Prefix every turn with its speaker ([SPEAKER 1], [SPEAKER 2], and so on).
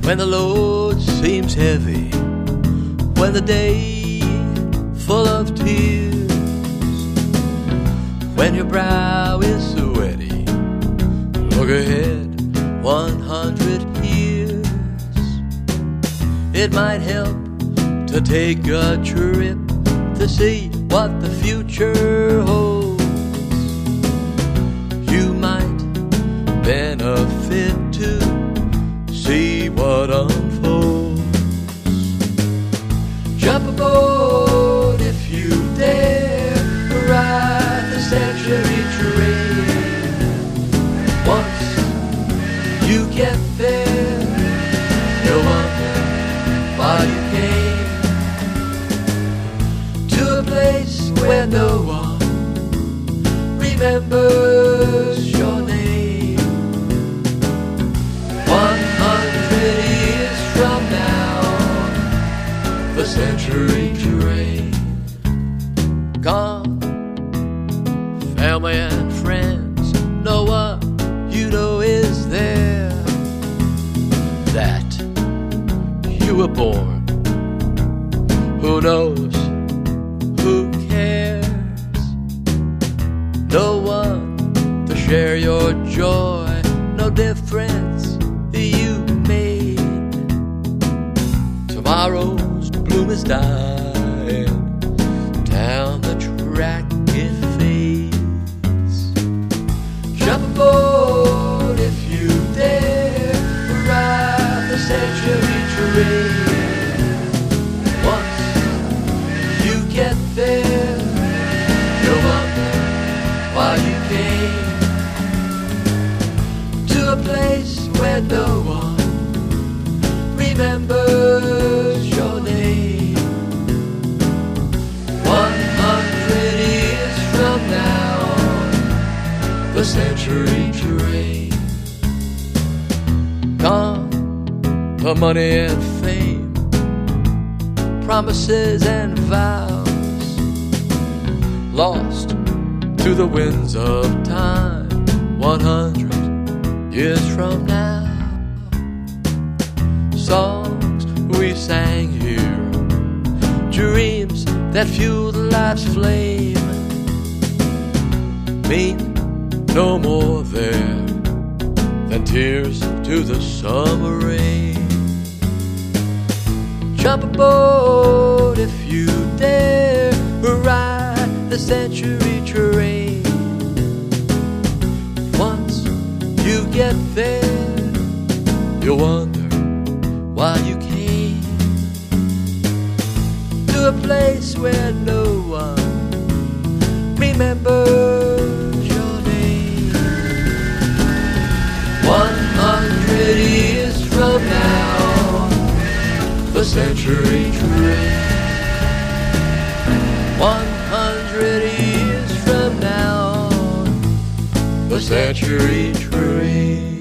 [SPEAKER 1] when the load seems heavy, when the day full of tears, when your brow is sweaty, look ahead 100 years. It might help to take a trip to see what the future holds. You might benefit to see what unfolds. Jump aboard if you dare, ride the century train. Once you get there, you'll wonder why you came to a place where no one remembers your name. 100 years from now, the century train gone. Family and friends know what you know is there, that you were born. Who knows? Who cares? No one to share your joy, no difference you made. Tomorrow's bloom is dying, down the track it fades. Jump aboard if you dare, ride the century train. Once you get there, you'll wonder why you came to a place where no one remembers your name. 100 years from now, the century train gone. The money and fame, promises and vows, lost to the winds of time. 100 years from now, songs we sang here, dreams that fueled life's flame, mean no more there than tears to the summer rain. Jump aboard if you dare, ride the century train. Once you get there, you'll wonder why you came to a place where no one remembers your name. 100 years from now, the century train. 100 years from now, the century train.